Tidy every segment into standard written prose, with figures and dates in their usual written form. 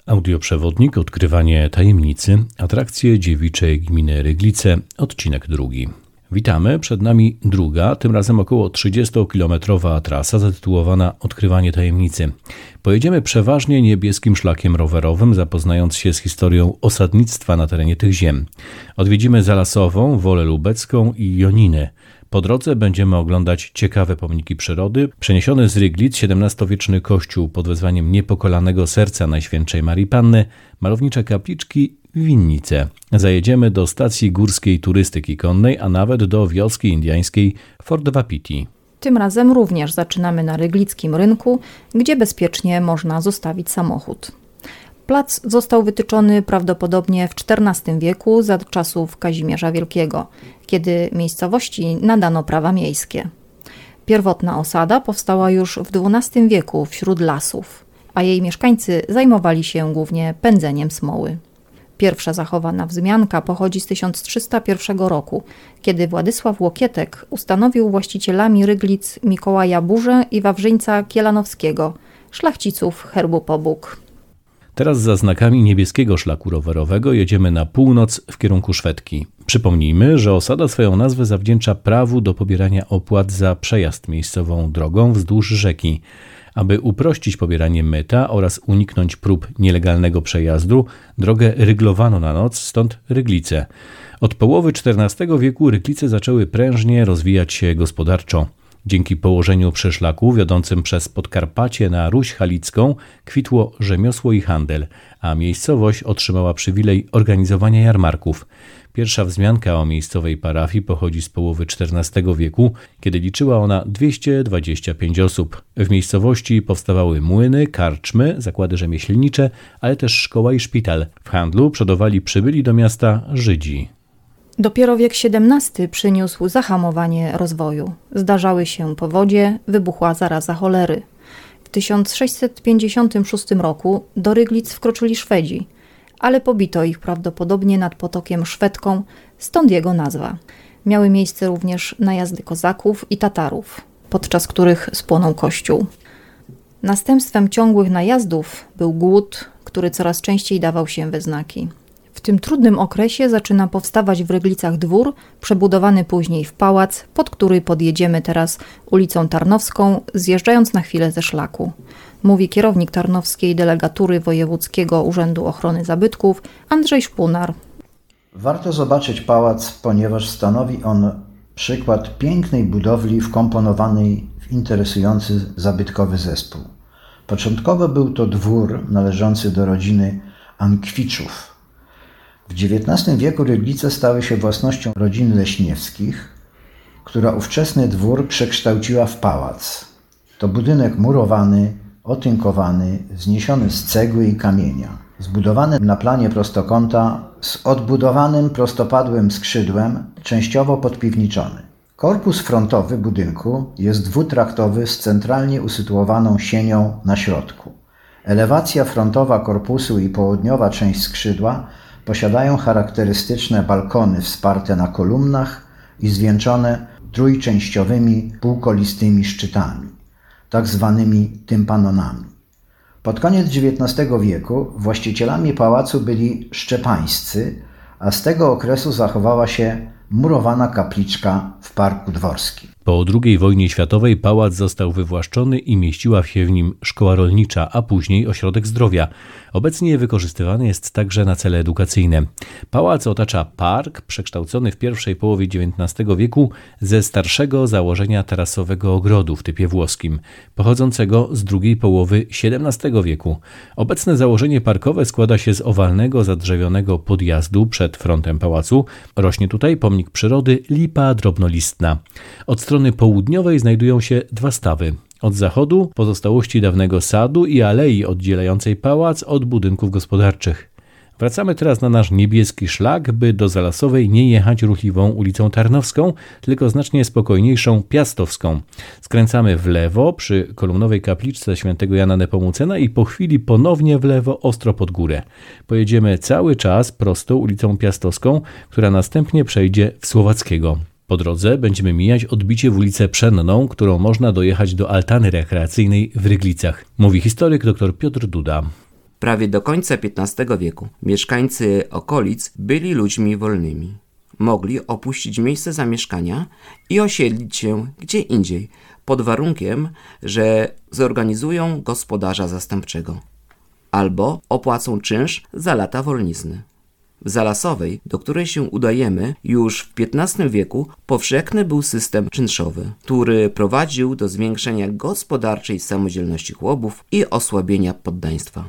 Audioprzewodnik Odkrywanie tajemnicy, atrakcje dziewiczej gminy Ryglice, odcinek 2. Witamy, przed nami druga, tym razem około 30-kilometrowa trasa zatytułowana Odkrywanie tajemnicy. Pojedziemy przeważnie niebieskim szlakiem rowerowym, zapoznając się z historią osadnictwa na terenie tych ziem. Odwiedzimy Zalasową, Wolę Lubecką i Joniny. Po drodze będziemy oglądać ciekawe pomniki przyrody, przeniesiony z Ryglic XVII-wieczny kościół pod wezwaniem Niepokalanego Serca Najświętszej Marii Panny, malownicze kapliczki, winnice. Zajedziemy do stacji górskiej turystyki konnej, a nawet do wioski indiańskiej Fort Wapiti. Tym razem również zaczynamy na ryglickim rynku, gdzie bezpiecznie można zostawić samochód. Plac został wytyczony prawdopodobnie w XIV wieku za czasów Kazimierza Wielkiego, kiedy miejscowości nadano prawa miejskie. Pierwotna osada powstała już w XII wieku wśród lasów, a jej mieszkańcy zajmowali się głównie pędzeniem smoły. Pierwsza zachowana wzmianka pochodzi z 1301 roku, kiedy Władysław Łokietek ustanowił właścicielami Ryglic Mikołaja Burzę i Wawrzyńca Kielanowskiego, szlachciców herbu Pobóg. Teraz za znakami niebieskiego szlaku rowerowego jedziemy na północ w kierunku Szwedki. Przypomnijmy, że osada swoją nazwę zawdzięcza prawu do pobierania opłat za przejazd miejscową drogą wzdłuż rzeki. Aby uprościć pobieranie myta oraz uniknąć prób nielegalnego przejazdu, drogę ryglowano na noc, stąd Ryglice. Od połowy XIV wieku Ryglice zaczęły prężnie rozwijać się gospodarczo. Dzięki położeniu przy szlaku wiodącym przez Podkarpacie na Ruś Halicką kwitło rzemiosło i handel, a miejscowość otrzymała przywilej organizowania jarmarków. Pierwsza wzmianka o miejscowej parafii pochodzi z połowy XIV wieku, kiedy liczyła ona 225 osób. W miejscowości powstawały młyny, karczmy, zakłady rzemieślnicze, ale też szkoła i szpital. W handlu przodowali przybyli do miasta Żydzi. Dopiero wiek XVII przyniósł zahamowanie rozwoju. Zdarzały się powodzie, wybuchła zaraza cholery. W 1656 roku do Ryglic wkroczyli Szwedzi, ale pobito ich prawdopodobnie nad potokiem Szwedką, stąd jego nazwa. Miały miejsce również najazdy kozaków i Tatarów, podczas których spłonął kościół. Następstwem ciągłych najazdów był głód, który coraz częściej dawał się we znaki. W tym trudnym okresie zaczyna powstawać w Ryglicach dwór, przebudowany później w pałac, pod który podjedziemy teraz ulicą Tarnowską, zjeżdżając na chwilę ze szlaku. Mówi kierownik Tarnowskiej Delegatury Wojewódzkiego Urzędu Ochrony Zabytków Andrzej Szpunar. Warto zobaczyć pałac, ponieważ stanowi on przykład pięknej budowli wkomponowanej w interesujący zabytkowy zespół. Początkowo był to dwór należący do rodziny Ankwiczów. W XIX wieku Ryglice stały się własnością rodziny Leśniewskich, która ówczesny dwór przekształciła w pałac. To budynek murowany, otynkowany, wzniesiony z cegły i kamienia, zbudowany na planie prostokąta z odbudowanym prostopadłym skrzydłem, częściowo podpiwniczony. Korpus frontowy budynku jest dwutraktowy z centralnie usytuowaną sienią na środku. Elewacja frontowa korpusu i południowa część skrzydła posiadają charakterystyczne balkony wsparte na kolumnach i zwieńczone trójczęściowymi półkolistymi szczytami, tak zwanymi tympanonami. Pod koniec XIX wieku właścicielami pałacu byli szczepańscy, a z tego okresu zachowała się murowana kapliczka w Parku Dworskim. Po II wojnie światowej pałac został wywłaszczony i mieściła się w nim szkoła rolnicza, a później ośrodek zdrowia. Obecnie wykorzystywany jest także na cele edukacyjne. Pałac otacza park przekształcony w pierwszej połowie XIX wieku ze starszego założenia tarasowego ogrodu w typie włoskim, pochodzącego z drugiej połowy XVII wieku. Obecne założenie parkowe składa się z owalnego, zadrzewionego podjazdu przed frontem pałacu. Rośnie tutaj pomnik przyrody lipa drobnolistna. Od strony południowej znajdują się dwa stawy. Od zachodu pozostałości dawnego sadu i alei oddzielającej pałac od budynków gospodarczych. Wracamy teraz na nasz niebieski szlak, by do Zalasowej nie jechać ruchliwą ulicą Tarnowską, tylko znacznie spokojniejszą Piastowską. Skręcamy w lewo przy kolumnowej kapliczce świętego Jana Nepomucena i po chwili ponownie w lewo ostro pod górę. Pojedziemy cały czas prosto ulicą Piastowską, która następnie przejdzie w Słowackiego. Po drodze będziemy mijać odbicie w ulicę Pszenną, którą można dojechać do altany rekreacyjnej w Ryglicach, mówi historyk dr Piotr Duda. Prawie do końca XV wieku mieszkańcy okolic byli ludźmi wolnymi. Mogli opuścić miejsce zamieszkania i osiedlić się gdzie indziej, pod warunkiem, że zorganizują gospodarza zastępczego albo opłacą czynsz za lata wolnizny. W Zalasowej, do której się udajemy, już w XV wieku powszechny był system czynszowy, który prowadził do zwiększenia gospodarczej samodzielności chłopów i osłabienia poddaństwa.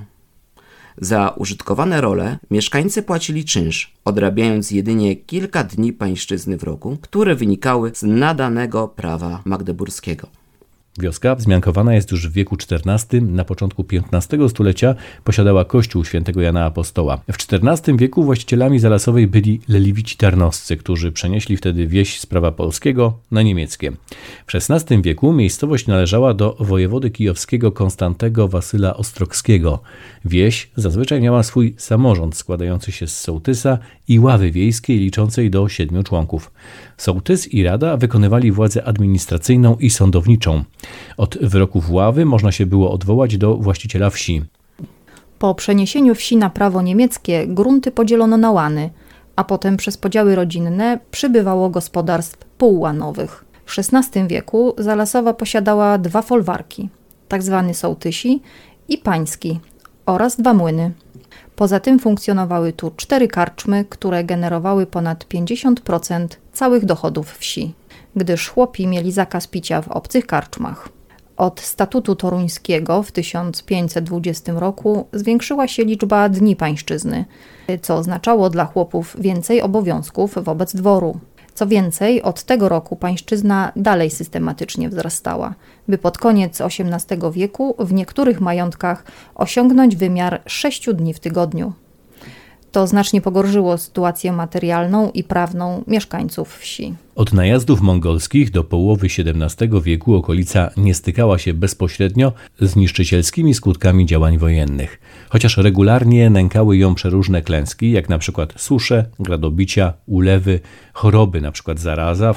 Za użytkowane role mieszkańcy płacili czynsz, odrabiając jedynie kilka dni pańszczyzny w roku, które wynikały z nadanego prawa magdeburskiego. Wioska wzmiankowana jest już w wieku XIV, na początku XV stulecia posiadała kościół świętego Jana Apostoła. W XIV wieku właścicielami Zalasowej byli leliwici tarnowscy, którzy przenieśli wtedy wieś z prawa polskiego na niemieckie. W XVI wieku miejscowość należała do wojewody kijowskiego Konstantego Wasyla Ostrogskiego. Wieś zazwyczaj miała swój samorząd składający się z sołtysa i ławy wiejskiej liczącej do 7 członków. Sołtys i rada wykonywali władzę administracyjną i sądowniczą. Od wyroków ławy można się było odwołać do właściciela wsi. Po przeniesieniu wsi na prawo niemieckie grunty podzielono na łany, a potem przez podziały rodzinne przybywało gospodarstw półłanowych. W XVI wieku Zalasowa posiadała 2 folwarki, tzw. sołtysi i pański, oraz 2 młyny. Poza tym funkcjonowały tu 4 karczmy, które generowały ponad 50% całych dochodów wsi, gdyż chłopi mieli zakaz picia w obcych karczmach. Od statutu toruńskiego w 1520 roku zwiększyła się liczba dni pańszczyzny, co oznaczało dla chłopów więcej obowiązków wobec dworu. Co więcej, od tego roku pańszczyzna dalej systematycznie wzrastała, by pod koniec XVIII wieku w niektórych majątkach osiągnąć wymiar 6 dni w tygodniu. To znacznie pogorszyło sytuację materialną i prawną mieszkańców wsi. Od najazdów mongolskich do połowy XVII wieku okolica nie stykała się bezpośrednio z niszczycielskimi skutkami działań wojennych, chociaż regularnie nękały ją przeróżne klęski, jak na przykład susze, gradobicia, ulewy, choroby, np. zaraza w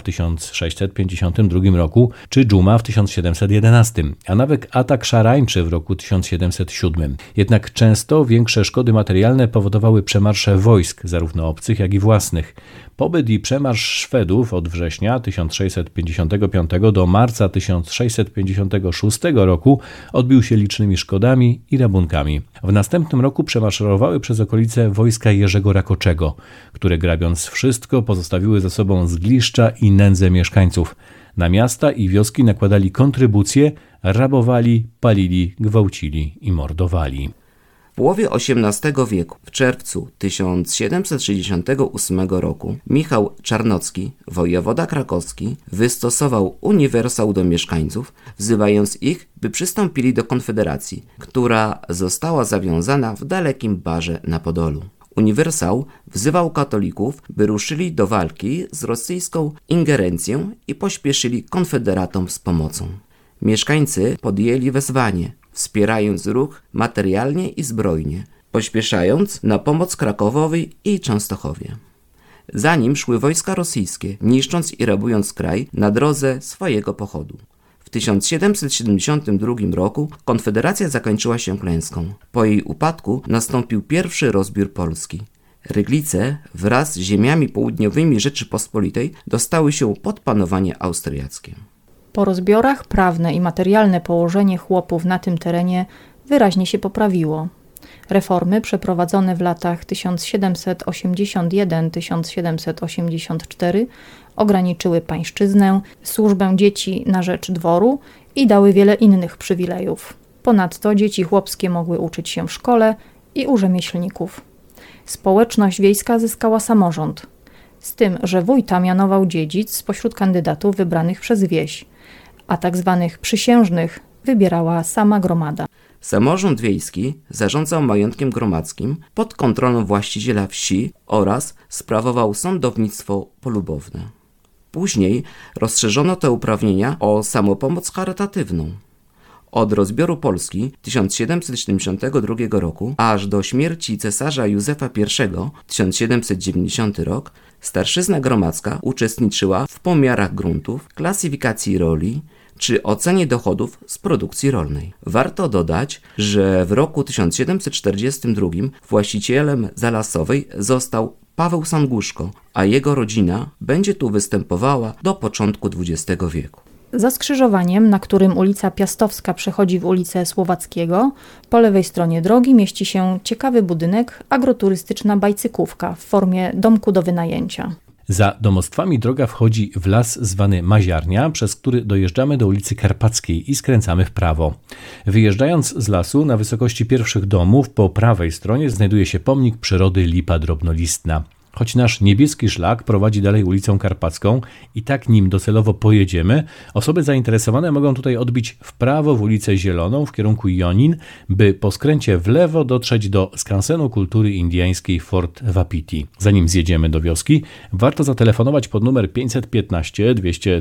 1652 roku czy dżuma w 1711, a nawet atak szarańczy w roku 1707. Jednak często większe szkody materialne powodowały przemarsze wojsk, zarówno obcych, jak i własnych. Pobyt i przemarsz Szwedów od września 1655 do marca 1656 roku odbił się licznymi szkodami i rabunkami. W następnym roku przemaszerowały przez okolice wojska Jerzego Rakoczego, które grabiąc wszystko pozostawiły za sobą zgliszcza i nędzę mieszkańców. Na miasta i wioski nakładali kontrybucje, rabowali, palili, gwałcili i mordowali. W połowie XVIII wieku, w czerwcu 1768 roku, Michał Czarnocki, wojewoda krakowski, wystosował uniwersał do mieszkańców, wzywając ich, by przystąpili do konfederacji, która została zawiązana w dalekim Barze na Podolu. Uniwersał wzywał katolików, by ruszyli do walki z rosyjską ingerencją i pośpieszyli konfederatom z pomocą. Mieszkańcy podjęli wezwanie, wspierając ruch materialnie i zbrojnie, pośpieszając na pomoc Krakowowi i Częstochowie. Za nim szły wojska rosyjskie, niszcząc i rabując kraj na drodze swojego pochodu. W 1772 roku konfederacja zakończyła się klęską. Po jej upadku nastąpił pierwszy rozbiór Polski. Ryglice wraz z ziemiami południowymi Rzeczypospolitej dostały się pod panowanie austriackie. Po rozbiorach prawne i materialne położenie chłopów na tym terenie wyraźnie się poprawiło. Reformy przeprowadzone w latach 1781-1784 ograniczyły pańszczyznę, służbę dzieci na rzecz dworu i dały wiele innych przywilejów. Ponadto dzieci chłopskie mogły uczyć się w szkole i u rzemieślników. Społeczność wiejska zyskała samorząd, z tym, że wójta mianował dziedzic spośród kandydatów wybranych przez wieś, a tak zwanych przysiężnych wybierała sama gromada. Samorząd wiejski zarządzał majątkiem gromadzkim pod kontrolą właściciela wsi oraz sprawował sądownictwo polubowne. Później rozszerzono te uprawnienia o samopomoc charytatywną. Od rozbioru Polski 1772 roku aż do śmierci cesarza Józefa I 1790 rok starszyzna gromadzka uczestniczyła w pomiarach gruntów, klasyfikacji roli, czy ocenie dochodów z produkcji rolnej. Warto dodać, że w roku 1742 właścicielem Zalasowej został Paweł Sanguszko, a jego rodzina będzie tu występowała do początku XX wieku. Za skrzyżowaniem, na którym ulica Piastowska przechodzi w ulicę Słowackiego, po lewej stronie drogi mieści się ciekawy budynek, agroturystyczna bajcykówka w formie domku do wynajęcia. Za domostwami droga wchodzi w las zwany Maziarnia, przez który dojeżdżamy do ulicy Karpackiej i skręcamy w prawo. Wyjeżdżając z lasu na wysokości pierwszych domów po prawej stronie znajduje się pomnik przyrody lipa drobnolistna. Choć nasz niebieski szlak prowadzi dalej ulicą Karpacką i tak nim docelowo pojedziemy, osoby zainteresowane mogą tutaj odbić w prawo w ulicę Zieloną w kierunku Jonin, by po skręcie w lewo dotrzeć do skansenu kultury indyjskiej Fort Wapiti. Zanim zjedziemy do wioski, warto zatelefonować pod numer 515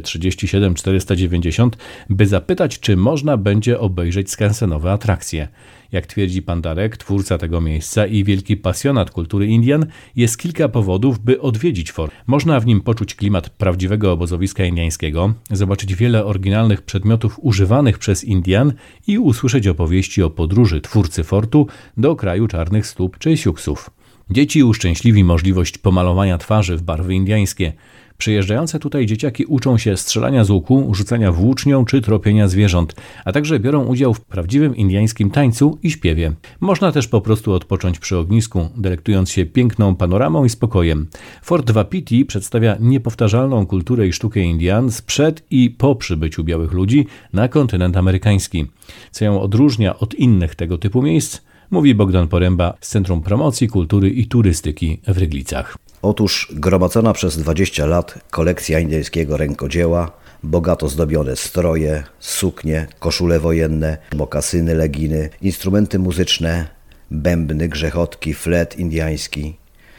237 490, by zapytać, czy można będzie obejrzeć skansenowe atrakcje. Jak twierdzi pan Darek, twórca tego miejsca i wielki pasjonat kultury Indian, jest kilka powodów, by odwiedzić fort. Można w nim poczuć klimat prawdziwego obozowiska indiańskiego, zobaczyć wiele oryginalnych przedmiotów używanych przez Indian i usłyszeć opowieści o podróży twórcy fortu do kraju czarnych stóp czy siuksów. Dzieci uszczęśliwi możliwość pomalowania twarzy w barwy indiańskie. Przyjeżdżające tutaj dzieciaki uczą się strzelania z łuku, rzucania włócznią czy tropienia zwierząt, a także biorą udział w prawdziwym indyjskim tańcu i śpiewie. Można też po prostu odpocząć przy ognisku, delektując się piękną panoramą i spokojem. Fort Wapiti przedstawia niepowtarzalną kulturę i sztukę Indian sprzed i po przybyciu białych ludzi na kontynent amerykański. Co ją odróżnia od innych tego typu miejsc, mówi Bogdan Poręba z Centrum Promocji Kultury i Turystyki w Ryglicach. Otóż gromadzona przez 20 lat kolekcja indyjskiego rękodzieła, bogato zdobione stroje, suknie, koszule wojenne, mokasyny, leginy, instrumenty muzyczne, bębny, grzechotki, flet indyjski,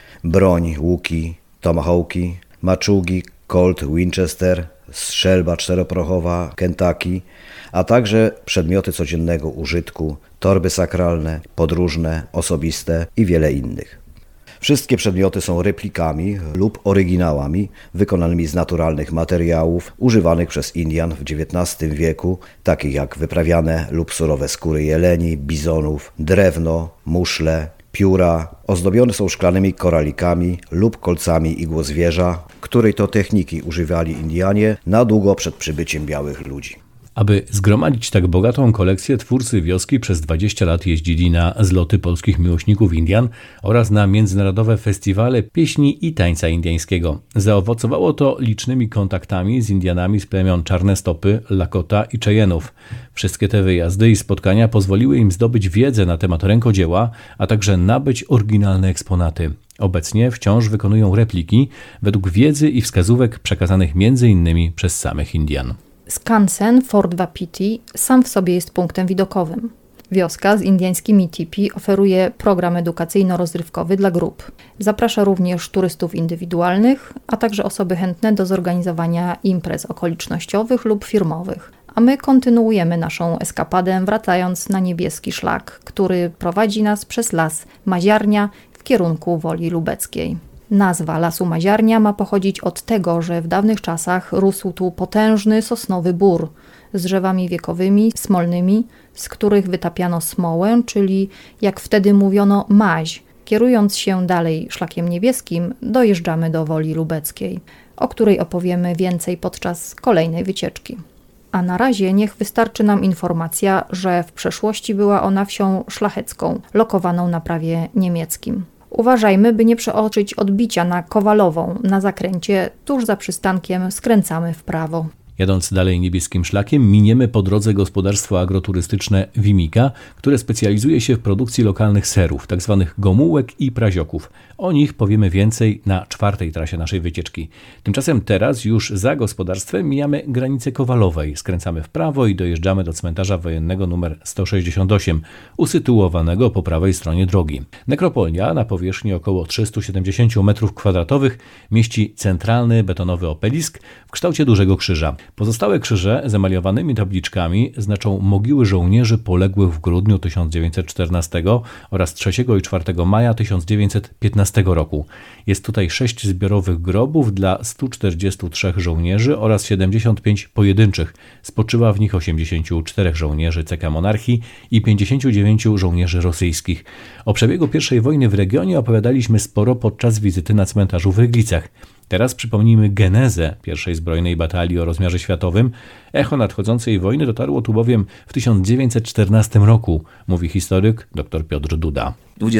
broń, łuki, tomahawki, maczugi, Colt, Winchester, strzelba czteroprochowa, Kentucky, a także przedmioty codziennego użytku, torby sakralne, podróżne, osobiste i wiele innych. Wszystkie przedmioty są replikami lub oryginałami wykonanymi z naturalnych materiałów używanych przez Indian w XIX wieku, takich jak wyprawiane lub surowe skóry jeleni, bizonów, drewno, muszle, pióra. Ozdobione są szklanymi koralikami lub kolcami igłozwierza, której to techniki używali Indianie na długo przed przybyciem białych ludzi. Aby zgromadzić tak bogatą kolekcję, twórcy wioski przez 20 lat jeździli na zloty polskich miłośników Indian oraz na międzynarodowe festiwale pieśni i tańca indyjskiego. Zaowocowało to licznymi kontaktami z Indianami z plemion Czarne Stopy, Lakota i Cheyenne'ów. Wszystkie te wyjazdy i spotkania pozwoliły im zdobyć wiedzę na temat rękodzieła, a także nabyć oryginalne eksponaty. Obecnie wciąż wykonują repliki według wiedzy i wskazówek przekazanych m.in. przez samych Indian. Skansen Fort Wapiti sam w sobie jest punktem widokowym. Wioska z indyjskimi tipi oferuje program edukacyjno-rozrywkowy dla grup. Zaprasza również turystów indywidualnych, a także osoby chętne do zorganizowania imprez okolicznościowych lub firmowych. A my kontynuujemy naszą eskapadę, wracając na niebieski szlak, który prowadzi nas przez las Maziarnia w kierunku Woli Lubeckiej. Nazwa Lasu Maziarnia ma pochodzić od tego, że w dawnych czasach rósł tu potężny sosnowy bór z drzewami wiekowymi, smolnymi, z których wytapiano smołę, czyli jak wtedy mówiono maź. Kierując się dalej szlakiem niebieskim, dojeżdżamy do Woli Lubeckiej, o której opowiemy więcej podczas kolejnej wycieczki. A na razie niech wystarczy nam informacja, że w przeszłości była ona wsią szlachecką, lokowaną na prawie niemieckim. Uważajmy, by nie przeoczyć odbicia na Kowalową. Na zakręcie tuż za przystankiem skręcamy w prawo. Jadąc dalej niebieskim szlakiem, miniemy po drodze gospodarstwo agroturystyczne Wimika, które specjalizuje się w produkcji lokalnych serów, tzw. gomułek i prazioków. O nich powiemy więcej na 4. trasie naszej wycieczki. Tymczasem teraz już za gospodarstwem mijamy granicę Kowalowej, skręcamy w prawo i dojeżdżamy do cmentarza wojennego nr 168, usytuowanego po prawej stronie drogi. Nekropolia na powierzchni około 370 m2 mieści centralny betonowy obelisk w kształcie dużego krzyża. Pozostałe krzyże z emaliowanymi tabliczkami znaczą mogiły żołnierzy poległych w grudniu 1914 oraz 3 i 4 maja 1915 roku. Jest tutaj 6 zbiorowych grobów dla 143 żołnierzy oraz 75 pojedynczych. Spoczywa w nich 84 żołnierzy CK Monarchii i 59 żołnierzy rosyjskich. O przebiegu I wojny w regionie opowiadaliśmy sporo podczas wizyty na cmentarzu w Ryglicach. Teraz przypomnijmy genezę I Zbrojnej Batalii o rozmiarze światowym. Echo nadchodzącej wojny dotarło tu bowiem w 1914 roku, mówi historyk dr Piotr Duda.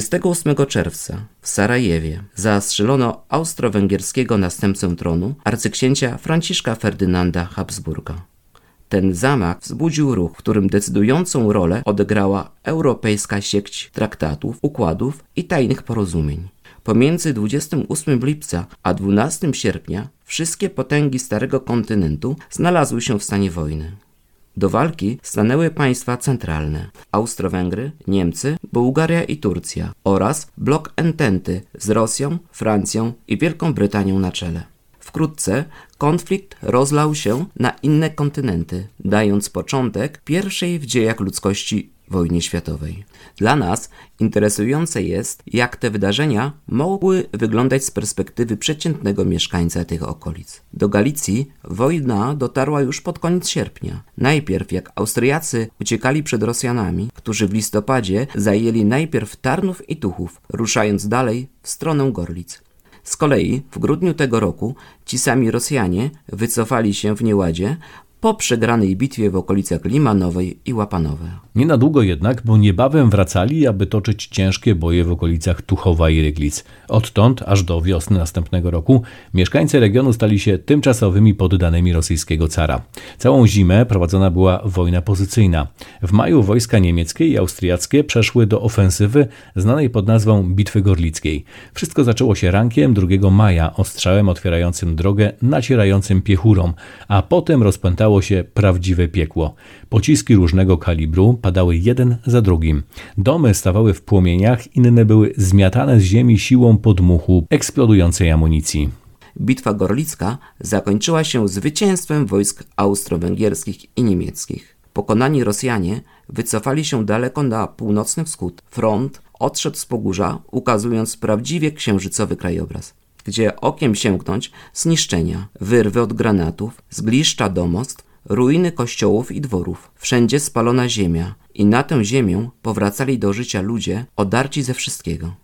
28 czerwca w Sarajewie zastrzelono austro-węgierskiego następcę tronu, arcyksięcia Franciszka Ferdynanda Habsburga. Ten zamach wzbudził ruch, w którym decydującą rolę odegrała europejska sieć traktatów, układów i tajnych porozumień. Pomiędzy 28 lipca a 12 sierpnia wszystkie potęgi Starego Kontynentu znalazły się w stanie wojny. Do walki stanęły państwa centralne: Austro-Węgry, Niemcy, Bułgaria i Turcja oraz blok Ententy z Rosją, Francją i Wielką Brytanią na czele. Wkrótce konflikt rozlał się na inne kontynenty, dając początek pierwszej w dziejach ludzkości wojnie światowej. Dla nas interesujące jest, jak te wydarzenia mogły wyglądać z perspektywy przeciętnego mieszkańca tych okolic. Do Galicji wojna dotarła już pod koniec sierpnia. Najpierw jak Austriacy uciekali przed Rosjanami, którzy w listopadzie zajęli najpierw Tarnów i Tuchów, ruszając dalej w stronę Gorlic. Z kolei w grudniu tego roku ci sami Rosjanie wycofali się w nieładzie po przegranej bitwie w okolicach Limanowej i Łapanowe. Nie na długo jednak, bo niebawem wracali, aby toczyć ciężkie boje w okolicach Tuchowa i Ryglic. Odtąd, aż do wiosny następnego roku, mieszkańcy regionu stali się tymczasowymi poddanymi rosyjskiego cara. Całą zimę prowadzona była wojna pozycyjna. W maju wojska niemieckie i austriackie przeszły do ofensywy znanej pod nazwą Bitwy Gorlickiej. Wszystko zaczęło się rankiem 2 maja ostrzałem otwierającym drogę nacierającym piechurom, a potem rozpętało się prawdziwe piekło. Pociski różnego kalibru padały jeden za drugim. Domy stawały w płomieniach, inne były zmiatane z ziemi siłą podmuchu eksplodującej amunicji. Bitwa Gorlicka zakończyła się zwycięstwem wojsk austro-węgierskich i niemieckich. Pokonani Rosjanie wycofali się daleko na północny wschód. Front odszedł z Pogórza, ukazując prawdziwie księżycowy krajobraz. Gdzie okiem sięgnąć, zniszczenia, wyrwy od granatów, zgliszcza domostw, ruiny kościołów i dworów. Wszędzie spalona ziemia i na tę ziemię powracali do życia ludzie odarci ze wszystkiego.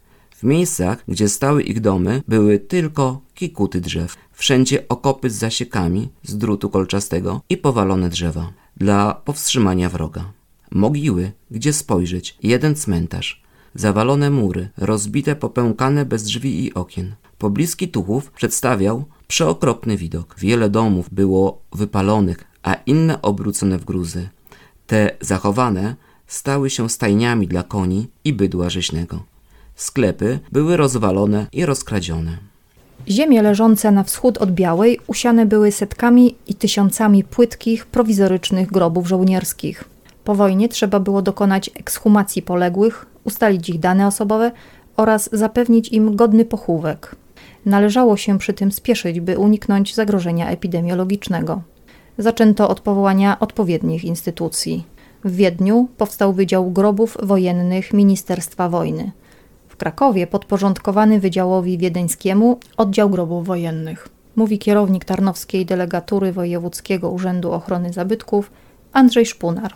W miejscach, gdzie stały ich domy, były tylko kikuty drzew. Wszędzie okopy z zasiekami, z drutu kolczastego i powalone drzewa dla powstrzymania wroga. Mogiły, gdzie spojrzeć, jeden cmentarz. Zawalone mury, rozbite, popękane bez drzwi i okien. Pobliski Tuchów przedstawiał przeokropny widok. Wiele domów było wypalonych, a inne obrócone w gruzy. Te zachowane stały się stajniami dla koni i bydła rzeźnego. Sklepy były rozwalone i rozkradzione. Ziemie leżące na wschód od Białej usiane były setkami i tysiącami płytkich, prowizorycznych grobów żołnierskich. Po wojnie trzeba było dokonać ekshumacji poległych, ustalić ich dane osobowe oraz zapewnić im godny pochówek. Należało się przy tym spieszyć, by uniknąć zagrożenia epidemiologicznego. Zaczęto od powołania odpowiednich instytucji. W Wiedniu powstał Wydział Grobów Wojennych Ministerstwa Wojny. W Krakowie podporządkowany Wydziałowi Wiedeńskiemu Oddział Grobów Wojennych. Mówi kierownik Tarnowskiej Delegatury Wojewódzkiego Urzędu Ochrony Zabytków Andrzej Szpunar.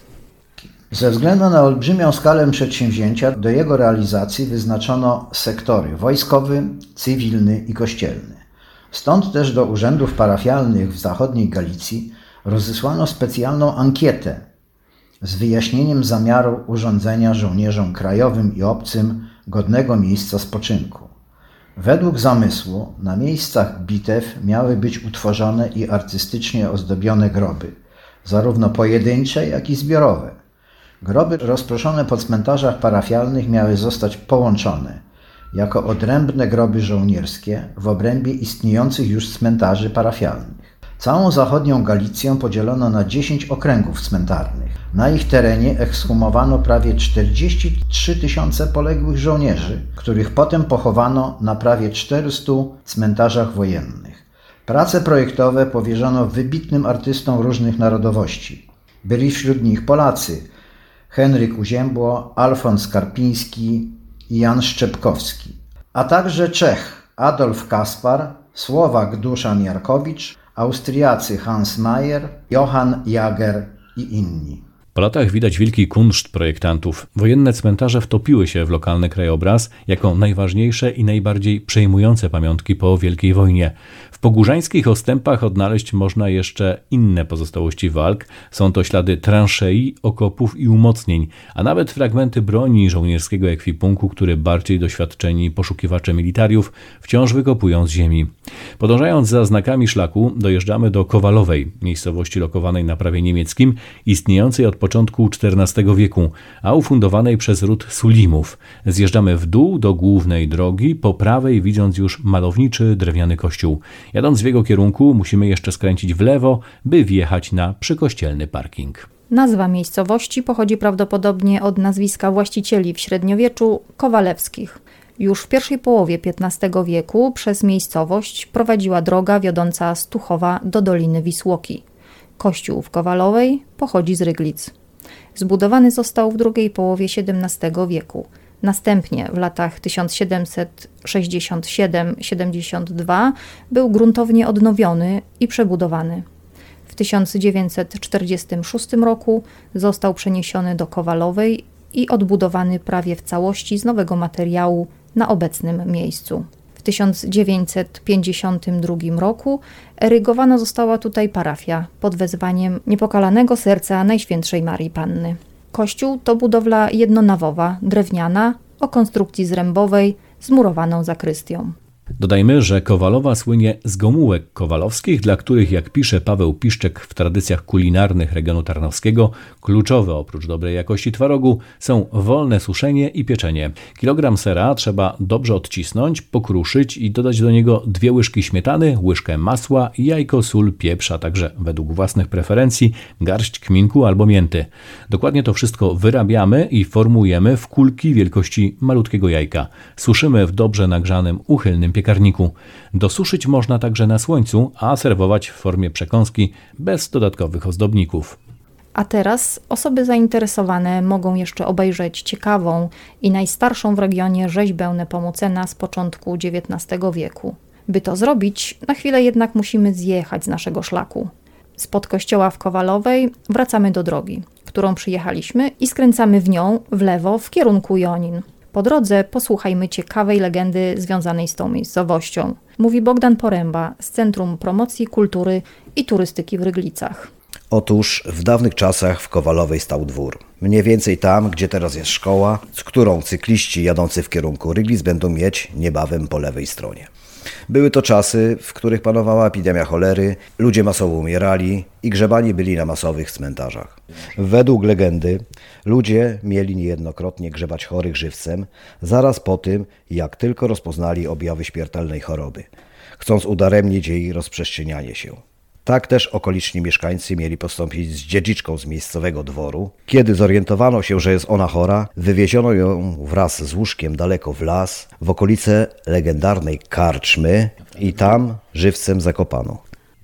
Ze względu na olbrzymią skalę przedsięwzięcia do jego realizacji wyznaczono sektory: wojskowy, cywilny i kościelny. Stąd też do urzędów parafialnych w zachodniej Galicji rozesłano specjalną ankietę z wyjaśnieniem zamiaru urządzenia żołnierzom krajowym i obcym godnego miejsca spoczynku. Według zamysłu na miejscach bitew miały być utworzone i artystycznie ozdobione groby, zarówno pojedyncze, jak i zbiorowe. Groby rozproszone po cmentarzach parafialnych miały zostać połączone jako odrębne groby żołnierskie w obrębie istniejących już cmentarzy parafialnych. Całą zachodnią Galicję podzielono na 10 okręgów cmentarnych. Na ich terenie ekshumowano prawie 43 000 poległych żołnierzy, których potem pochowano na prawie 400 cmentarzach wojennych. Prace projektowe powierzono wybitnym artystom różnych narodowości. Byli wśród nich Polacy: Henryk Uziębło, Alfons Karpiński i Jan Szczepkowski, a także Czech Adolf Kaspar, Słowak Duszan Jarkowicz, Austriacy Hans Mayer, Johann Jager i inni. Po latach widać wielki kunszt projektantów. Wojenne cmentarze wtopiły się w lokalny krajobraz jako najważniejsze i najbardziej przejmujące pamiątki po Wielkiej Wojnie. W pogórzańskich ostępach odnaleźć można jeszcze inne pozostałości walk. Są to ślady transzei, okopów i umocnień, a nawet fragmenty broni i żołnierskiego ekwipunku, który bardziej doświadczeni poszukiwacze militariów wciąż wykopują z ziemi. Podążając za znakami szlaku, dojeżdżamy do Kowalowej, miejscowości lokowanej na prawie niemieckim, istniejącej od początku XIV wieku, a ufundowanej przez ród Sulimów. Zjeżdżamy w dół do głównej drogi, po prawej widząc już malowniczy drewniany kościół. Jadąc w jego kierunku musimy jeszcze skręcić w lewo, by wjechać na przykościelny parking. Nazwa miejscowości pochodzi prawdopodobnie od nazwiska właścicieli w średniowieczu Kowalewskich. Już w pierwszej połowie XV wieku przez miejscowość prowadziła droga wiodąca z Tuchowa do Doliny Wisłoki. Kościół w Kowalowej pochodzi z Ryglic. Zbudowany został w drugiej połowie XVII wieku. Następnie w latach 1767-72 był gruntownie odnowiony i przebudowany. W 1946 roku został przeniesiony do Kowalowej i odbudowany prawie w całości z nowego materiału na obecnym miejscu. W 1952 roku erygowana została tutaj parafia pod wezwaniem Niepokalanego Serca Najświętszej Marii Panny. Kościół to budowla jednonawowa, drewniana, o konstrukcji zrębowej, z murowaną zakrystią. Dodajmy, że Kowalowa słynie z gomułek kowalowskich, dla których, jak pisze Paweł Piszczek w tradycjach kulinarnych regionu tarnowskiego, kluczowe oprócz dobrej jakości twarogu są wolne suszenie i pieczenie. Kilogram sera trzeba dobrze odcisnąć, pokruszyć i dodać do niego 2 łyżki śmietany, łyżkę masła, jajko, sól, pieprz, a także według własnych preferencji garść kminku albo mięty. Dokładnie to wszystko wyrabiamy i formujemy w kulki wielkości malutkiego jajka. Suszymy w dobrze nagrzanym, uchylnym piekarniku. Dosuszyć można także na słońcu, a serwować w formie przekąski bez dodatkowych ozdobników. A teraz osoby zainteresowane mogą jeszcze obejrzeć ciekawą i najstarszą w regionie rzeźbę Nepomucena z początku XIX wieku. By to zrobić, na chwilę jednak musimy zjechać z naszego szlaku. Spod kościoła w Kowalowej wracamy do drogi, którą przyjechaliśmy i skręcamy w nią w lewo w kierunku Jonin. Po drodze posłuchajmy ciekawej legendy związanej z tą miejscowością. Mówi Bogdan Poręba z Centrum Promocji Kultury i Turystyki w Ryglicach. Otóż w dawnych czasach w Kowalowej stał dwór. Mniej więcej tam, gdzie teraz jest szkoła, z którą cykliści jadący w kierunku Ryglic będą mieć niebawem po lewej stronie. Były to czasy, w których panowała epidemia cholery, ludzie masowo umierali i grzebani byli na masowych cmentarzach. Według legendy ludzie mieli niejednokrotnie grzebać chorych żywcem zaraz po tym, jak tylko rozpoznali objawy śmiertelnej choroby, chcąc udaremnić jej rozprzestrzenianie się. Tak też okoliczni mieszkańcy mieli postąpić z dziedziczką z miejscowego dworu. Kiedy zorientowano się, że jest ona chora, wywieziono ją wraz z łóżkiem daleko w las, w okolice legendarnej karczmy i tam żywcem zakopano.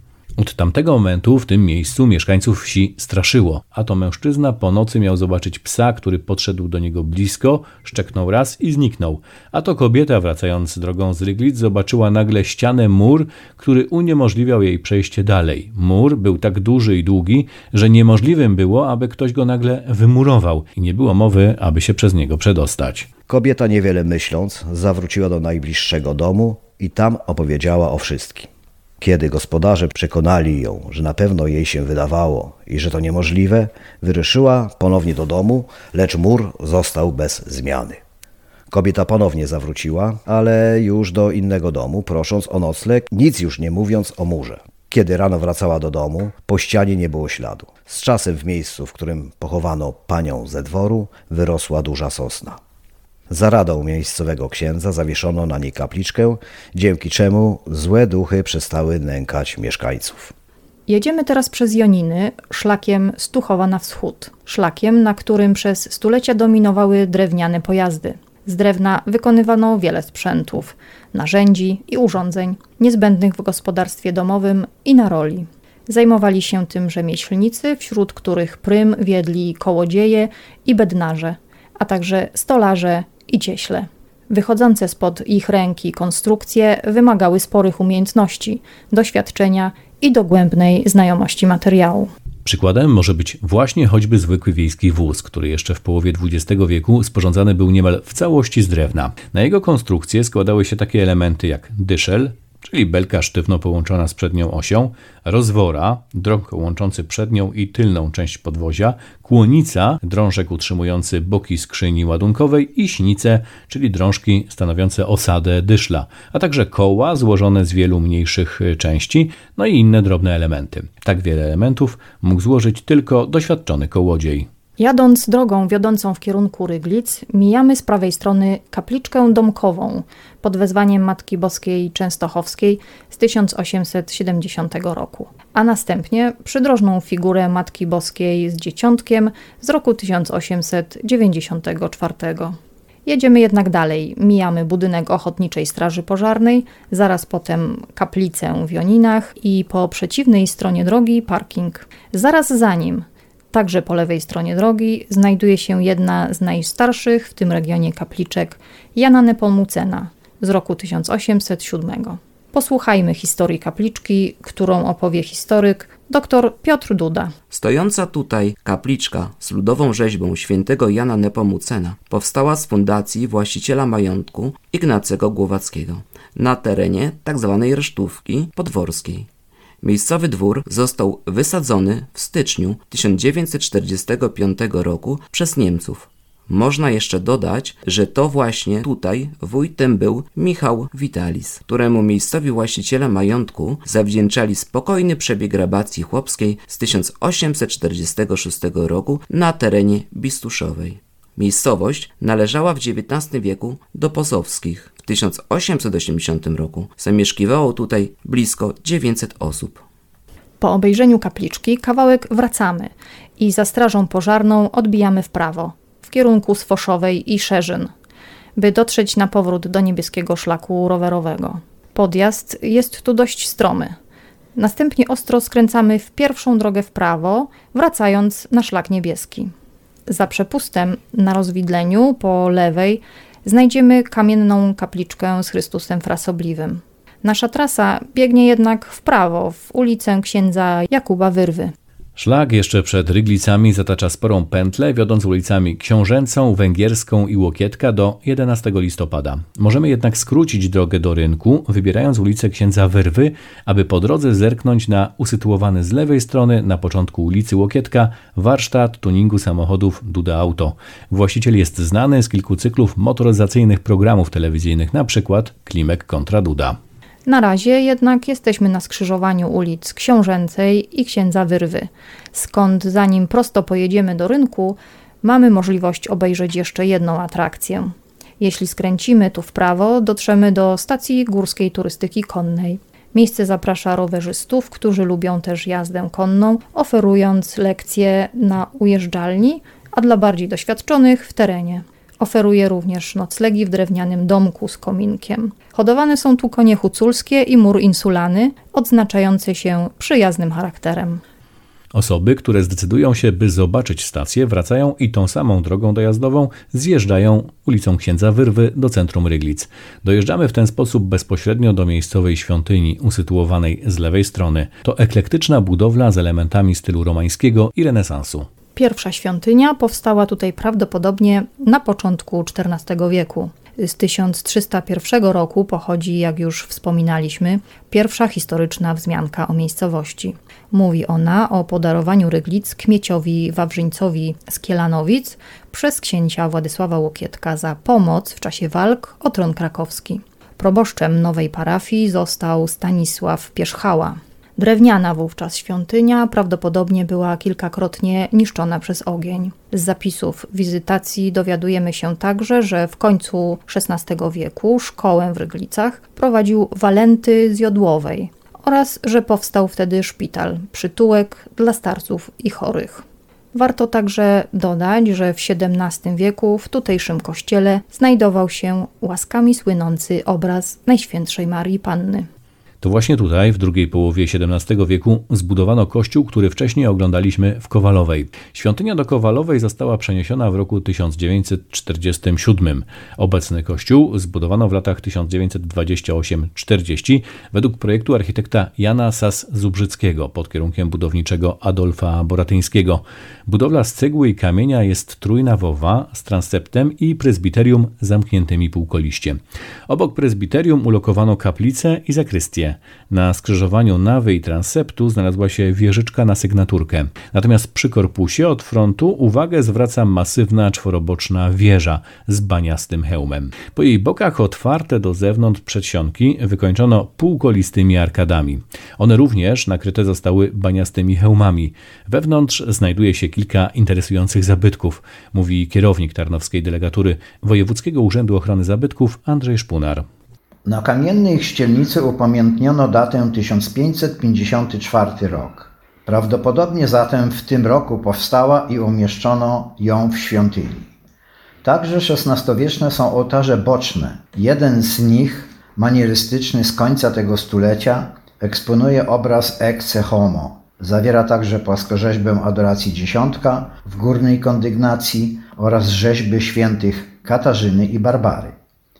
Od tamtego momentu w tym miejscu mieszkańców wsi straszyło, a to mężczyzna po nocy miał zobaczyć psa, który podszedł do niego blisko, szczeknął raz i zniknął. A to kobieta, wracając drogą z Ryglic, zobaczyła nagle ścianę, mur, który uniemożliwiał jej przejście dalej. Mur był tak duży i długi, że niemożliwym było, aby ktoś go nagle wymurował i nie było mowy, aby się przez niego przedostać. Kobieta, niewiele myśląc, zawróciła do najbliższego domu i tam opowiedziała o wszystkim. Kiedy gospodarze przekonali ją, że na pewno jej się wydawało i że to niemożliwe, wyruszyła ponownie do domu, lecz mur został bez zmiany. Kobieta ponownie zawróciła, ale już do innego domu, prosząc o nocleg, nic już nie mówiąc o murze. Kiedy rano wracała do domu, po ścianie nie było śladu. Z czasem w miejscu, w którym pochowano panią ze dworu, wyrosła duża sosna. Za radą miejscowego księdza zawieszono na niej kapliczkę, dzięki czemu złe duchy przestały nękać mieszkańców. Jedziemy teraz przez Joniny, szlakiem z Tuchowa na wschód. Szlakiem, na którym przez stulecia dominowały drewniane pojazdy. Z drewna wykonywano wiele sprzętów, narzędzi i urządzeń niezbędnych w gospodarstwie domowym i na roli. Zajmowali się tym rzemieślnicy, wśród których prym wiedli kołodzieje i bednarze, a także stolarze i cieśle. Wychodzące spod ich ręki konstrukcje wymagały sporych umiejętności, doświadczenia i dogłębnej znajomości materiału. Przykładem może być właśnie choćby zwykły wiejski wóz, który jeszcze w połowie XX wieku sporządzany był niemal w całości z drewna. Na jego konstrukcję składały się takie elementy jak dyszel, czyli belka sztywno połączona z przednią osią, rozwora, drąg łączący przednią i tylną część podwozia, kłonica, drążek utrzymujący boki skrzyni ładunkowej i śnice, czyli drążki stanowiące osadę dyszla, a także koła złożone z wielu mniejszych części, no i inne drobne elementy. Tak wiele elementów mógł złożyć tylko doświadczony kołodziej. Jadąc drogą wiodącą w kierunku Ryglic, mijamy z prawej strony kapliczkę domkową pod wezwaniem Matki Boskiej Częstochowskiej z 1870 roku, a następnie przydrożną figurę Matki Boskiej z Dzieciątkiem z roku 1894. Jedziemy jednak dalej, mijamy budynek Ochotniczej Straży Pożarnej, zaraz potem kaplicę w Joninach i po przeciwnej stronie drogi parking. Zaraz za nim, także po lewej stronie drogi, znajduje się jedna z najstarszych w tym regionie kapliczek Jana Nepomucena z roku 1807. Posłuchajmy historii kapliczki, którą opowie historyk dr Piotr Duda. Stojąca tutaj kapliczka z ludową rzeźbą świętego Jana Nepomucena powstała z fundacji właściciela majątku Ignacego Głowackiego na terenie tzw. Resztówki Podworskiej. Miejscowy dwór został wysadzony w styczniu 1945 roku przez Niemców. Można jeszcze dodać, że to właśnie tutaj wójtem był Michał Witalis, któremu miejscowi właściciele majątku zawdzięczali spokojny przebieg rabacji chłopskiej z 1846 roku na terenie Bistuszowej. Miejscowość należała w XIX wieku do Posowskich. W 1880 roku zamieszkiwało tutaj blisko 900 osób. Po obejrzeniu kapliczki kawałek wracamy i za strażą pożarną odbijamy w prawo, w kierunku Sfoszowej i Szerzyn, by dotrzeć na powrót do niebieskiego szlaku rowerowego. Podjazd jest tu dość stromy. Następnie ostro skręcamy w pierwszą drogę w prawo, wracając na szlak niebieski. Za przepustem na rozwidleniu po lewej znajdziemy kamienną kapliczkę z Chrystusem Frasobliwym. Nasza trasa biegnie jednak w prawo, w ulicę księdza Jakuba Wyrwy. Szlak jeszcze przed Ryglicami zatacza sporą pętlę, wiodąc ulicami Książęcą, Węgierską i Łokietka do 11 listopada. Możemy jednak skrócić drogę do rynku, wybierając ulicę księdza Wyrwy, aby po drodze zerknąć na usytuowany z lewej strony, na początku ulicy Łokietka, warsztat tuningu samochodów Duda Auto. Właściciel jest znany z kilku cyklów motoryzacyjnych programów telewizyjnych, np. Klimek kontra Duda. Na razie jednak jesteśmy na skrzyżowaniu ulic Książęcej i księdza Wyrwy, skąd zanim prosto pojedziemy do rynku, mamy możliwość obejrzeć jeszcze jedną atrakcję. Jeśli skręcimy tu w prawo, dotrzemy do stacji górskiej turystyki konnej. Miejsce zaprasza rowerzystów, którzy lubią też jazdę konną, oferując lekcje na ujeżdżalni, a dla bardziej doświadczonych w terenie. Oferuje również noclegi w drewnianym domku z kominkiem. Hodowane są tu konie huculskie i mur insulany, odznaczające się przyjaznym charakterem. Osoby, które zdecydują się, by zobaczyć stację, wracają i tą samą drogą dojazdową zjeżdżają ulicą Księdza Wyrwy do centrum Ryglic. Dojeżdżamy w ten sposób bezpośrednio do miejscowej świątyni usytuowanej z lewej strony. To eklektyczna budowla z elementami stylu romańskiego i renesansu. Pierwsza świątynia powstała tutaj prawdopodobnie na początku XIV wieku. Z 1301 roku pochodzi, jak już wspominaliśmy, pierwsza historyczna wzmianka o miejscowości. Mówi ona o podarowaniu Ryglic Kmieciowi Wawrzyńcowi z Kielanowic przez księcia Władysława Łokietka za pomoc w czasie walk o tron krakowski. Proboszczem nowej parafii został Stanisław Pierzchała. Drewniana wówczas świątynia prawdopodobnie była kilkakrotnie niszczona przez ogień. Z zapisów wizytacji dowiadujemy się także, że w końcu XVI wieku szkołę w Ryglicach prowadził Walenty z Jodłowej oraz że powstał wtedy szpital, przytułek dla starców i chorych. Warto także dodać, że w XVII wieku w tutejszym kościele znajdował się łaskami słynący obraz Najświętszej Marii Panny. To właśnie tutaj, w drugiej połowie XVII wieku, zbudowano kościół, który wcześniej oglądaliśmy w Kowalowej. Świątynia do Kowalowej została przeniesiona w roku 1947. Obecny kościół zbudowano w latach 1928-40 według projektu architekta Jana Sas-Zubrzyckiego pod kierunkiem budowniczego Adolfa Boratyńskiego. Budowla z cegły i kamienia jest trójnawowa z transeptem i prezbiterium zamkniętymi półkoliście. Obok prezbiterium ulokowano kaplicę i zakrystię. Na skrzyżowaniu nawy i transeptu znalazła się wieżyczka na sygnaturkę. Natomiast przy korpusie od frontu uwagę zwraca masywna czworoboczna wieża z baniastym hełmem. Po jej bokach otwarte do zewnątrz przedsionki wykończono półkolistymi arkadami. One również nakryte zostały baniastymi hełmami. Wewnątrz znajduje się kilka interesujących zabytków, mówi kierownik tarnowskiej delegatury Wojewódzkiego Urzędu Ochrony Zabytków Andrzej Szpunar. Na kamiennej ścielnicy upamiętniono datę 1554 rok. Prawdopodobnie zatem w tym roku powstała i umieszczono ją w świątyni. Także XVI-wieczne są ołtarze boczne. Jeden z nich, manierystyczny z końca tego stulecia, eksponuje obraz Ecce Homo. Zawiera także płaskorzeźbę Adoracji Dziesiątka w górnej kondygnacji oraz rzeźby świętych Katarzyny i Barbary.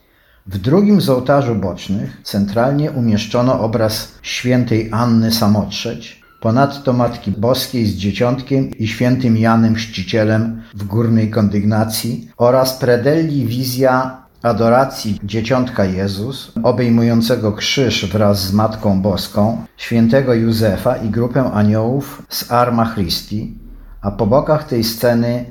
W drugim z ołtarzy bocznych centralnie umieszczono obraz świętej Anny Samostrzeć, ponadto Matki Boskiej z Dzieciątkiem i świętym Janem Chrzcicielem w górnej kondygnacji oraz predelli wizja Adoracji Dzieciątka Jezus, obejmującego krzyż wraz z Matką Boską, świętego Józefa i grupę aniołów z Arma Christi, a po bokach tej sceny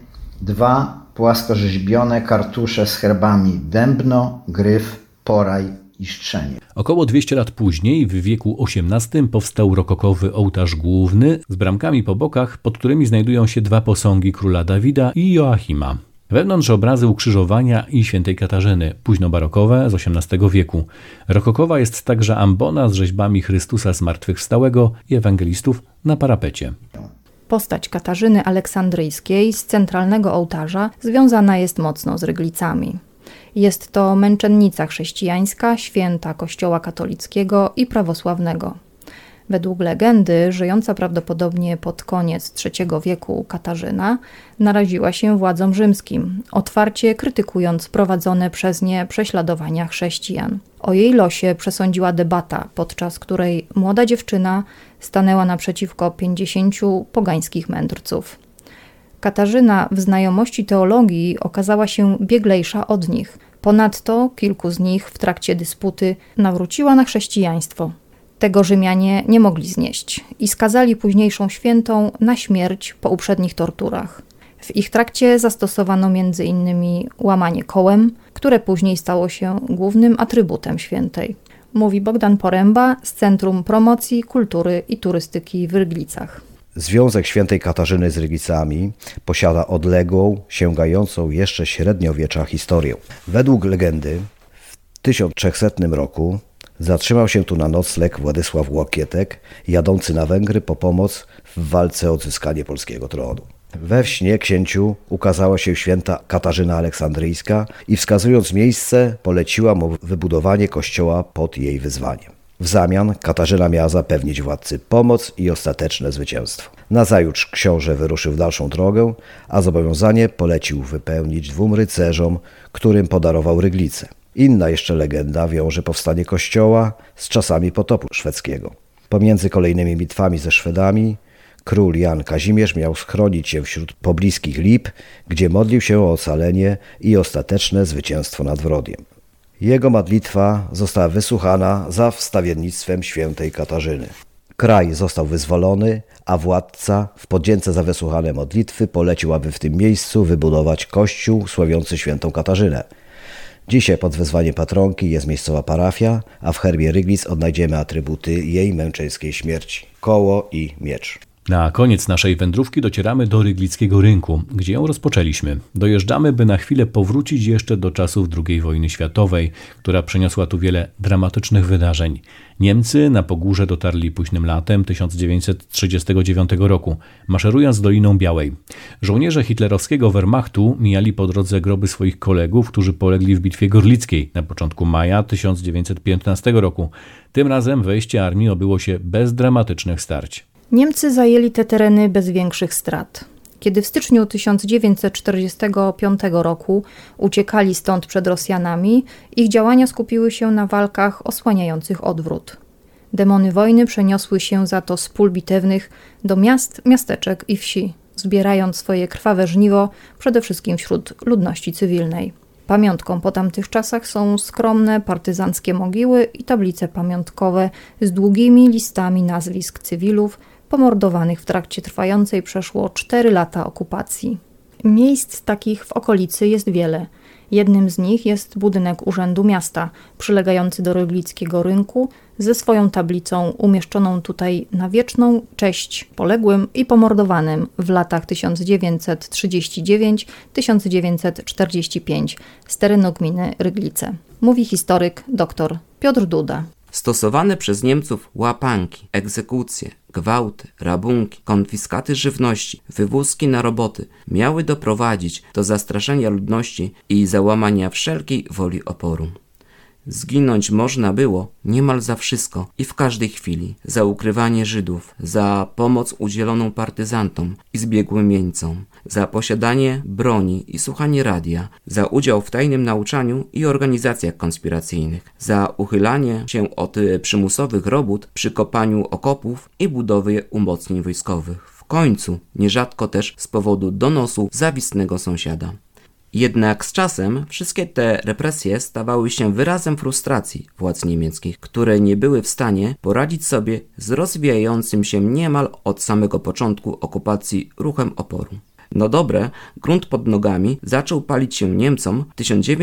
dwa płaskorzeźbione kartusze z herbami Dębno, Gryf, Poraj i Szczenie. Około 200 lat później, w wieku XVIII, powstał rokokowy ołtarz główny z bramkami po bokach, pod którymi znajdują się dwa posągi króla Dawida i Joachima. Wewnątrz obrazy ukrzyżowania i świętej Katarzyny, późnobarokowe z XVIII wieku. Rokokowa jest także ambona z rzeźbami Chrystusa Zmartwychwstałego i ewangelistów na parapecie. Postać Katarzyny Aleksandryjskiej z centralnego ołtarza związana jest mocno z Ryglicami. Jest to męczennica chrześcijańska, święta Kościoła katolickiego i prawosławnego. Według legendy, żyjąca prawdopodobnie pod koniec III wieku Katarzyna naraziła się władzom rzymskim, otwarcie krytykując prowadzone przez nie prześladowania chrześcijan. O jej losie przesądziła debata, podczas której młoda dziewczyna stanęła naprzeciwko 50 pogańskich mędrców. Katarzyna w znajomości teologii okazała się bieglejsza od nich. Ponadto kilku z nich w trakcie dysputy nawróciła na chrześcijaństwo. Tego Rzymianie nie mogli znieść i skazali późniejszą świętą na śmierć po uprzednich torturach. W ich trakcie zastosowano m.in. łamanie kołem, które później stało się głównym atrybutem świętej. Mówi Bogdan Poręba z Centrum Promocji Kultury i Turystyki w Ryglicach. Związek świętej Katarzyny z Ryglicami posiada odległą, sięgającą jeszcze średniowiecza historię. Według legendy w 1300 roku zatrzymał się tu na nocleg Władysław Łokietek, jadący na Węgry po pomoc w walce o odzyskanie polskiego tronu. We śnie księciu ukazała się święta Katarzyna Aleksandryjska i wskazując miejsce poleciła mu wybudowanie kościoła pod jej wyzwaniem. W zamian Katarzyna miała zapewnić władcy pomoc i ostateczne zwycięstwo. Nazajutrz książę wyruszył w dalszą drogę, a zobowiązanie polecił wypełnić 2 rycerzom, którym podarował Ryglice. Inna jeszcze legenda wiąże powstanie kościoła z czasami potopu szwedzkiego. Pomiędzy kolejnymi bitwami ze Szwedami król Jan Kazimierz miał schronić się wśród pobliskich lip, gdzie modlił się o ocalenie i ostateczne zwycięstwo nad wrogiem. Jego modlitwa została wysłuchana za wstawiennictwem świętej Katarzyny. Kraj został wyzwolony, a władca w podzięce za wysłuchane modlitwy polecił, aby w tym miejscu wybudować kościół sławiący świętą Katarzynę. Dzisiaj pod wezwaniem patronki jest miejscowa parafia, a w herbie Ryglic odnajdziemy atrybuty jej męczeńskiej śmierci – koło i miecz. Na koniec naszej wędrówki docieramy do Ryglickiego Rynku, gdzie ją rozpoczęliśmy. Dojeżdżamy, by na chwilę powrócić jeszcze do czasów II wojny światowej, która przyniosła tu wiele dramatycznych wydarzeń. Niemcy na Pogórze dotarli późnym latem 1939 roku, maszerując Doliną Białej. Żołnierze hitlerowskiego Wehrmachtu mijali po drodze groby swoich kolegów, którzy polegli w Bitwie Gorlickiej na początku maja 1915 roku. Tym razem wejście armii obyło się bez dramatycznych starć. Niemcy zajęli te tereny bez większych strat. Kiedy w styczniu 1945 roku uciekali stąd przed Rosjanami, ich działania skupiły się na walkach osłaniających odwrót. Demony wojny przeniosły się za to z pól bitewnych do miast, miasteczek i wsi, zbierając swoje krwawe żniwo przede wszystkim wśród ludności cywilnej. Pamiątką po tamtych czasach są skromne partyzanckie mogiły i tablice pamiątkowe z długimi listami nazwisk cywilów pomordowanych w trakcie trwającej przeszło 4 lata okupacji. Miejsc takich w okolicy jest wiele. Jednym z nich jest budynek Urzędu Miasta, przylegający do Ryglickiego Rynku, ze swoją tablicą umieszczoną tutaj na wieczną cześć poległym i pomordowanym w latach 1939-1945 z terenu gminy Ryglice. Mówi historyk dr Piotr Duda. Stosowane przez Niemców łapanki, egzekucje, gwałty, rabunki, konfiskaty żywności, wywózki na roboty miały doprowadzić do zastraszenia ludności i załamania wszelkiej woli oporu. Zginąć można było niemal za wszystko i w każdej chwili, za ukrywanie Żydów, za pomoc udzieloną partyzantom i zbiegłym jeńcom, za posiadanie broni i słuchanie radia, za udział w tajnym nauczaniu i organizacjach konspiracyjnych, za uchylanie się od przymusowych robót przy kopaniu okopów i budowie umocnień wojskowych. W końcu, nierzadko też z powodu donosu zawistnego sąsiada. Jednak z czasem wszystkie te represje stawały się wyrazem frustracji władz niemieckich, które nie były w stanie poradzić sobie z rozwijającym się niemal od samego początku okupacji ruchem oporu. No dobre, grunt pod nogami zaczął palić się Niemcom w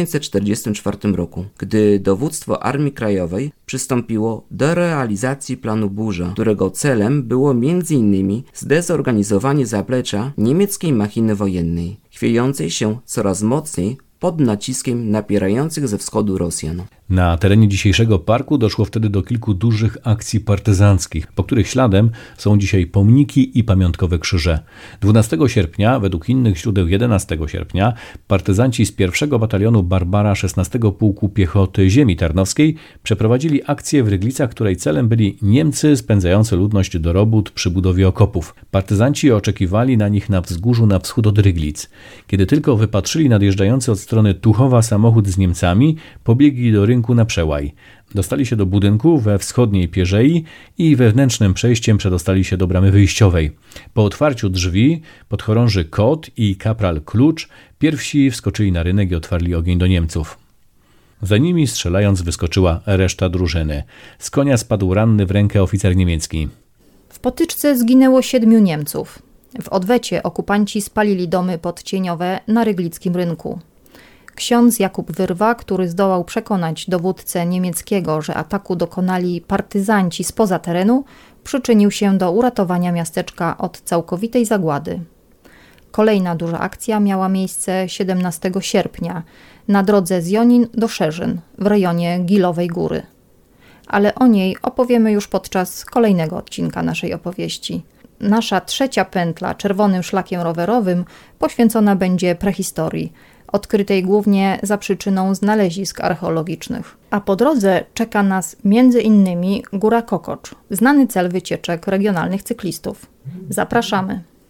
1944 roku, gdy dowództwo Armii Krajowej przystąpiło do realizacji planu Burza, którego celem było m.in. zdezorganizowanie zaplecza niemieckiej machiny wojennej, chwiejącej się coraz mocniej pod naciskiem napierających ze wschodu Rosjan. Na terenie dzisiejszego parku doszło wtedy do kilku dużych akcji partyzanckich, po których śladem są dzisiaj pomniki i pamiątkowe krzyże. 12 sierpnia, według innych źródeł 11 sierpnia, partyzanci z 1 Batalionu Barbara 16 Pułku Piechoty Ziemi Tarnowskiej przeprowadzili akcję w Ryglicach, której celem byli Niemcy spędzający ludność do robót przy budowie okopów. Partyzanci oczekiwali na nich na wzgórzu na wschód od Ryglic. Kiedy tylko wypatrzyli nadjeżdżający od strony Tuchowa samochód z Niemcami, pobiegli do rynku na przełaj. Dostali się do budynku we wschodniej pierzei i wewnętrznym przejściem przedostali się do bramy wyjściowej. Po otwarciu drzwi podchorąży Kot i kapral Klucz pierwsi wskoczyli na rynek i otwarli ogień do Niemców. Za nimi strzelając wyskoczyła reszta drużyny. Z konia spadł ranny w rękę oficer niemiecki. W potyczce zginęło 7 Niemców. W odwecie okupanci spalili domy podcieniowe na Ryglickim Rynku. Ksiądz Jakub Wyrwa, który zdołał przekonać dowódcę niemieckiego, że ataku dokonali partyzanci spoza terenu, przyczynił się do uratowania miasteczka od całkowitej zagłady. Kolejna duża akcja miała miejsce 17 sierpnia na drodze z Jonin do Szerzyn w rejonie Gilowej Góry. Ale o niej opowiemy już podczas kolejnego odcinka naszej opowieści. Nasza 3. pętla czerwonym szlakiem rowerowym poświęcona będzie prehistorii, odkrytej głównie za przyczyną znalezisk archeologicznych. A po drodze czeka nas m.in. Góra Kokocz, znany cel wycieczek regionalnych cyklistów. Zapraszamy!